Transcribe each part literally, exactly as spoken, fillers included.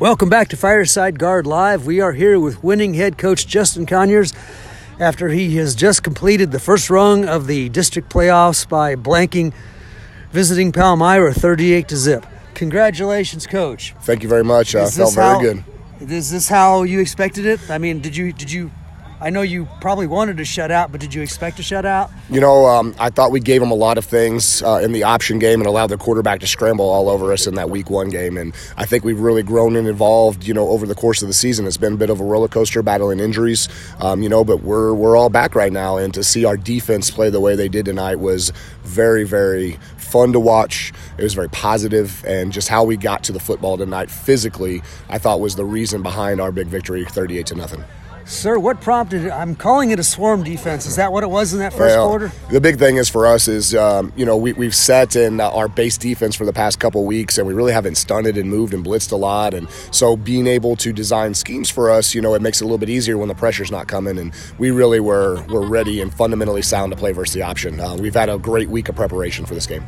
Welcome back to Fireside Guard Live. We are here with winning head coach Justin Conyers after he has just completed the first rung of the district playoffs by blanking visiting Palmyra thirty-eight to zip. Congratulations, Coach. Thank you very much. I uh, felt very how, good. Is this how you expected it? I mean, did you did you? I know you probably wanted to shut out, but did you expect to shut out? You know, um, I thought we gave them a lot of things uh, in the option game and allowed the quarterback to scramble all over us in that week one game. And I think we've really grown and evolved, you know, over the course of the season. It's been a bit of a roller coaster battling injuries, um, you know, but we're we're all back right now. And to see our defense play the way they did tonight was very, very fun to watch. It was very positive, and just how we got to the football tonight physically, I thought was the reason behind our big victory, thirty-eight to nothing. Sir, what prompted it? I'm calling it a swarm defense. Is that what it was in that first well, quarter? The big thing is for us is, um, you know, we, we've set in uh, our base defense for the past couple weeks, and we really haven't stunted and moved and blitzed a lot. And so being able to design schemes for us, you know, it makes it a little bit easier when the pressure's not coming. And we really were, were ready and fundamentally sound to play versus the option. Uh, we've had a great week of preparation for this game.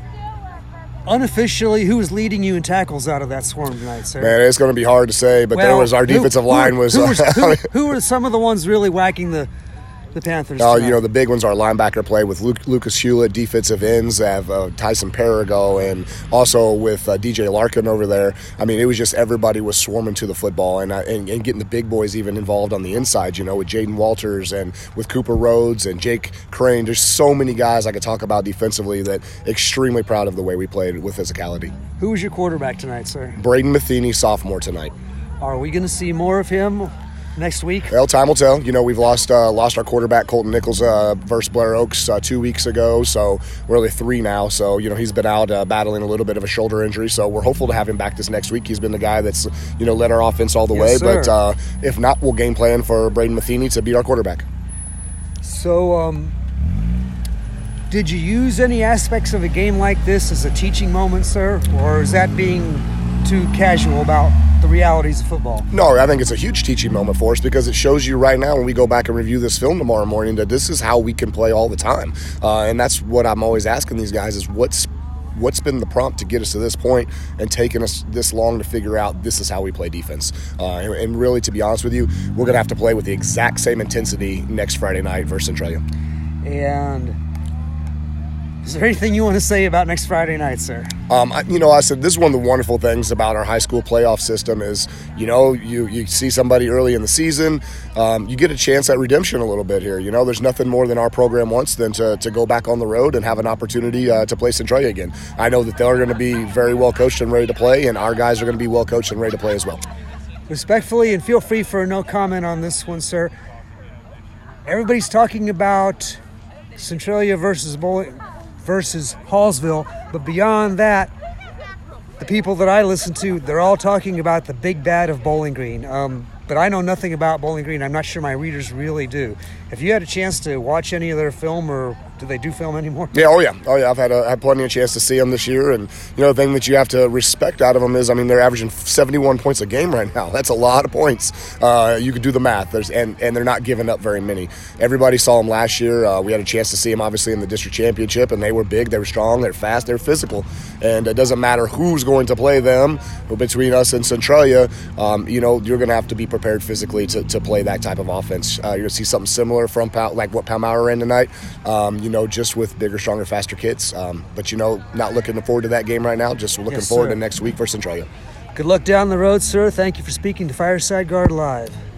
Unofficially, who was leading you in tackles out of that swarm tonight, sir? Man, it's going to be hard to say, but well, there was our defensive who, line who, was. Who, uh, was who, who were some of the ones really whacking the the Panthers? Oh, tonight? you know, the big ones are linebacker play with Luke, Lucas Hewlett, defensive ends, have uh, Tyson Perigo, and also with uh, D J Larkin over there. I mean, it was just everybody was swarming to the football and, uh, and and getting the big boys even involved on the inside, you know, with Jaden Walters and with Cooper Rhodes and Jake Crane. There's so many guys I could talk about defensively that extremely proud of the way we played with physicality. Who was your quarterback tonight, sir? Braden Matheny, sophomore tonight. Are we going to see more of him next week? Well, time will tell. You know, we've lost uh, lost our quarterback, Colton Nichols, uh, versus Blair Oaks uh, two weeks ago, so we're really three now. So, you know, he's been out uh, battling a little bit of a shoulder injury, so we're hopeful to have him back this next week. He's been the guy that's, you know, led our offense all the yes, way. Sir. But uh, if not, we'll game plan for Braden Matheny to be our quarterback. So, um, did you use any aspects of a game like this as a teaching moment, sir? Or is that being too casual about the realities of football? No, I think it's a huge teaching moment for us because it shows you right now when we go back and review this film tomorrow morning that this is how we can play all the time. Uh, and that's what I'm always asking these guys is what's what's been the prompt to get us to this point and taking us this long to figure out this is how we play defense. Uh, and, and really, to be honest with you, we're going to have to play with the exact same intensity next Friday night versus Centralia. And is there anything you want to say about next Friday night, sir? Um, I, you know, I said this is one of the wonderful things about our high school playoff system is, you know, you, you see somebody early in the season, um, you get a chance at redemption a little bit here. You know, there's nothing more than our program wants than to, to go back on the road and have an opportunity uh, to play Centralia again. I know that they're going to be very well coached and ready to play, and our guys are going to be well coached and ready to play as well. Respectfully, and feel free for no comment on this one, sir. Everybody's talking about Centralia versus Bowling versus Hallsville, but beyond that, the people that I listen to, they're all talking about the big bad of Bowling Green. Um, but I know nothing about Bowling Green. I'm not sure my readers really do. Have you had a chance to watch any of their film, or do they do film anymore? Yeah, oh yeah, oh yeah. I've had a, had plenty of chance to see them this year, and you know the thing that you have to respect out of them is, I mean, they're averaging seventy-one points a game right now. That's a lot of points. Uh, you could do the math. There's and and they're not giving up very many. Everybody saw them last year. Uh, we had a chance to see them obviously in the district championship, and they were big, they were strong, they're fast, they're physical, and it doesn't matter who's going to play them. But between us and Centralia, um, you know, you're going to have to be prepared physically to, to play that type of offense. Uh, you're going to see something similar from Pal- like what Palmyra ran tonight. Um, you know, just with bigger, stronger, faster kids. Um, but, you know, not looking forward to that game right now. Just looking yes, forward sir. to next week for Centralia. Good luck down the road, sir. Thank you for speaking to Fireside Guard Live.